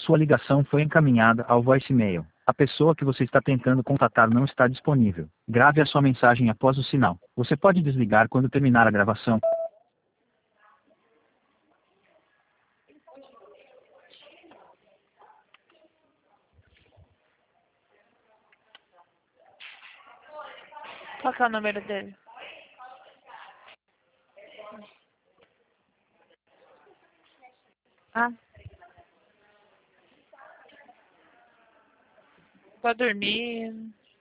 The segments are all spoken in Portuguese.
Sua ligação foi encaminhada ao voicemail. A pessoa que você está tentando contatar não está disponível. Grave a sua mensagem após o sinal. Você pode desligar quando terminar a gravação. Qual que é o número dele? Ah. Pra dormir.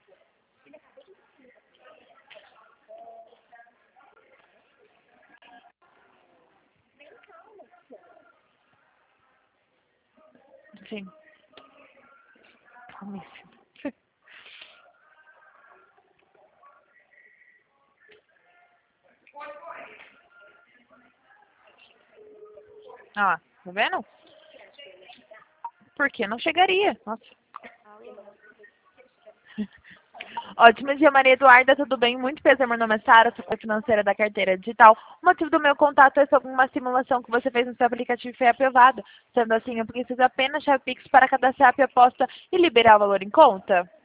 Sim. Calmíssimo. Ah, tá vendo? Por que não chegaria? Nossa. Ótimo dia, Maria Eduarda, tudo bem? Muito prazer, meu nome é Sara, sou financeira da carteira digital. O motivo do meu contato é sobre uma simulação que você fez no seu aplicativo e foi aprovada. Sendo assim, eu preciso apenas chave Pix para cadastrar a aposta e liberar o valor em conta.